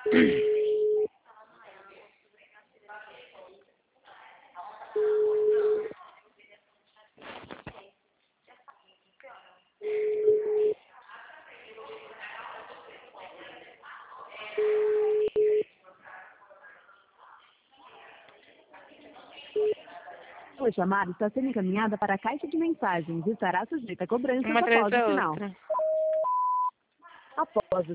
Sua chamada está sendo encaminhada para a caixa de mensagens e estará sujeita a cobrança Uma após atrás o da sinal. outra. Após o